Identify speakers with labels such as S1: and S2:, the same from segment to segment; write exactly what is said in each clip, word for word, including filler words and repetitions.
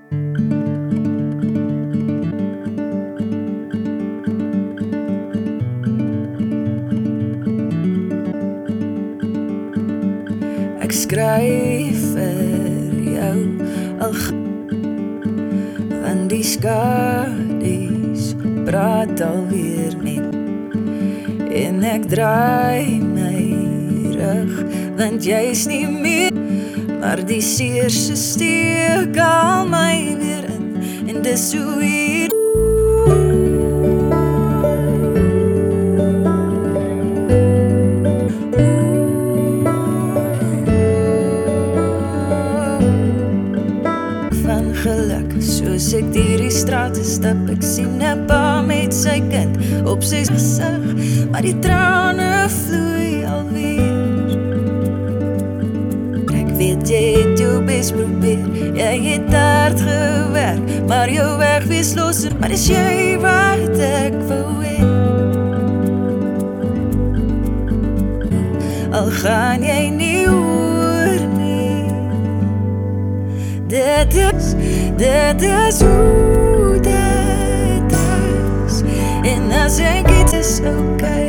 S1: Ek skryf vir jou al want die skadies praat alweer net en ek draai my rug want jy's nie meer maar die seerse steek al my weer in en dis hoe hier geluk, soos ek deur die straat stap, ek sien 'n pa met sy kind op sy gesig, maar die trane vloei alweer. Ek weet jy het jou bes probeer, jy het hard gewerk, maar jou weg wees los, maar is jy wat ek wou hê. Al gaan jy nie hoor nie, dit is Dit is hoe dit is en as ek het is okay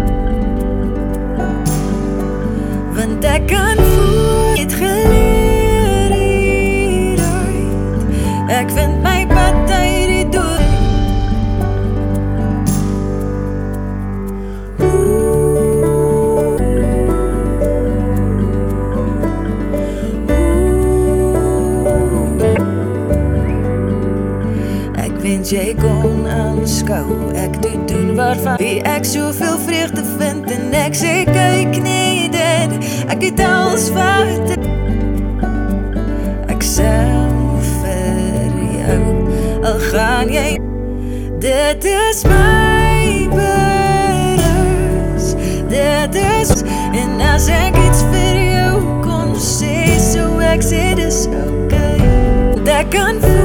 S1: want ek kan voel het geleer hieruit ek vind my pad uit die dood Wens jy kon aanskou, ek doe doen waarvan wie ek soveel vreugde vind en ek sê kyk nie dit, ek het alles wat ek sou vir jou, al gaan jy, dit is my berus, dit is, en as ek iets vir jou kon sê, so ek sê dis okay, dat ek kan